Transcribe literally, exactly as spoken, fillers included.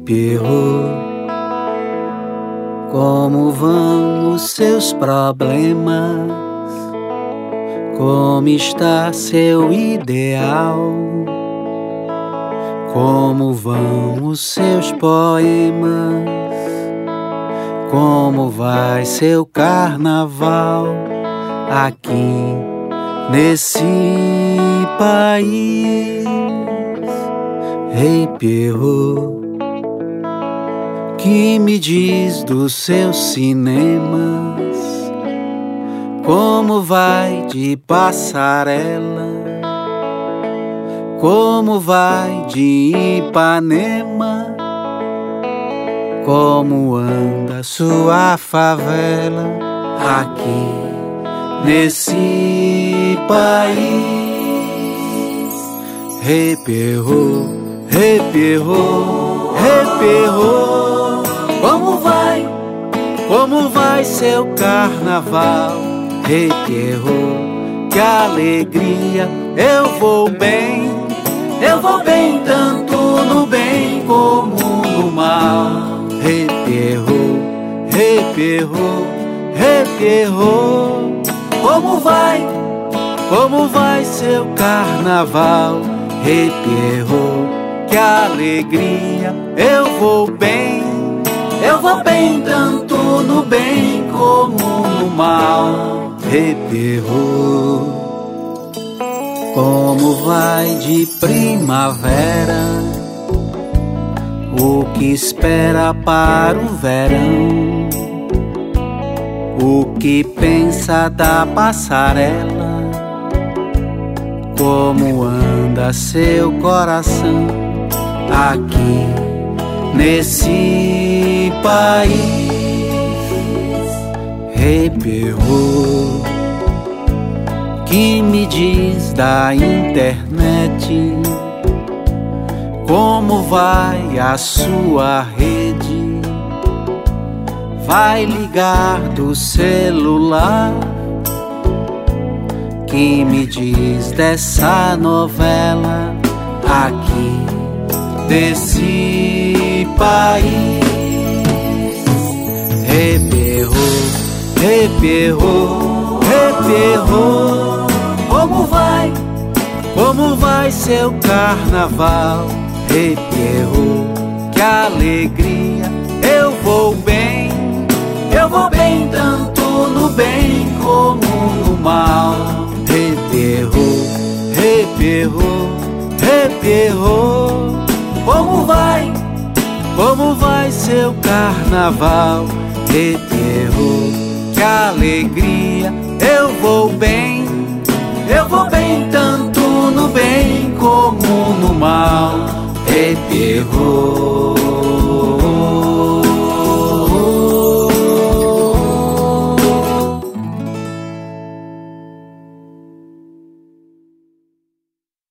Pierrot, como vão os seus problemas? Como está seu ideal? Como vão os seus poemas? Como vai seu carnaval aqui nesse país? Ei, Pierrot, que me diz dos seus cinemas? Como vai de passarela? Como vai de Ipanema? Como anda sua favela aqui nesse país? Ei, Pierrot, ei, Pierrot, ei, Pierrot, como vai, como vai seu carnaval? Ei, Pierrot, que alegria, eu vou bem, eu vou bem tanto no bem como no mal. Ei, Pierrot, ei, Pierrot, ei, Pierrot, como vai, como vai seu carnaval? Ei, Pierrot, que alegria, eu vou bem, eu vou bem tanto no bem como no mal. Ei, Pierrot, como vai de primavera? O que espera para o verão? O que pensa da passarela? Como anda seu coração aqui nesse país? Ei, Pierrot, que me diz da internet? Como vai a sua rede? Vai ligar do celular? Que me diz dessa novela aqui desse país? Ei, Pierrot, ei, Pierrot, ei, Pierrot, como vai, como vai seu carnaval? Ei, Pierrot, que alegria, eu vou bem, eu vou bem tanto no bem como no mal. Ei, Pierrot, ei, Pierrot, ei, Pierrot, como vai, como vai seu carnaval? Ei, Pierrot, que alegria,